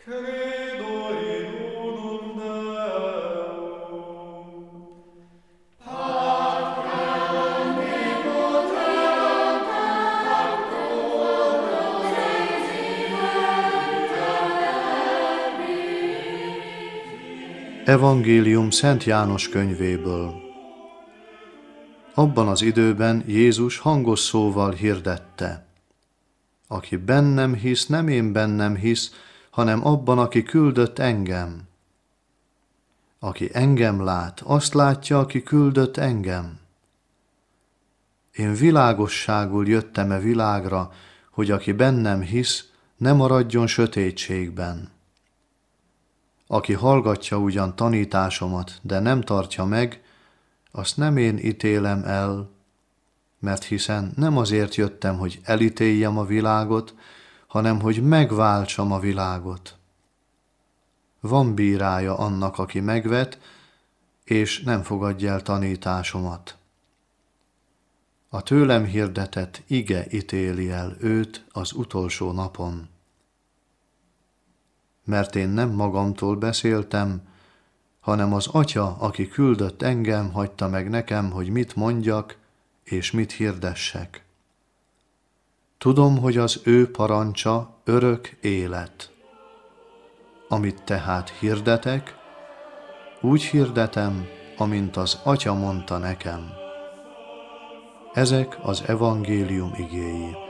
Credo in unum Deum, Patrem et Evangélium Szent János könyvéből. Abban az időben Jézus hangos szóval hirdette: Aki bennem hisz, nem én bennem hisz, hanem abban, aki küldött engem. Aki engem lát, azt látja, aki küldött engem. Én világosságul jöttem e világra, hogy aki bennem hisz, ne maradjon sötétségben. Aki hallgatja ugyan tanításomat, de nem tartja meg, azt nem én ítélem el, mert hiszen nem azért jöttem, hogy elítéljem a világot, hanem hogy megváltsam a világot. Van bírája annak, aki megvet, és nem fogadja el tanításomat. A tőlem hirdetett ige ítéli el őt az utolsó napon. Mert én nem magamtól beszéltem, hanem az Atya, aki küldött engem, hagyta meg nekem, hogy mit mondjak és mit hirdessek. Tudom, hogy az ő parancsa örök élet. Amit tehát hirdetek, úgy hirdetem, amint az Atya mondta nekem. Ezek az evangélium igéi.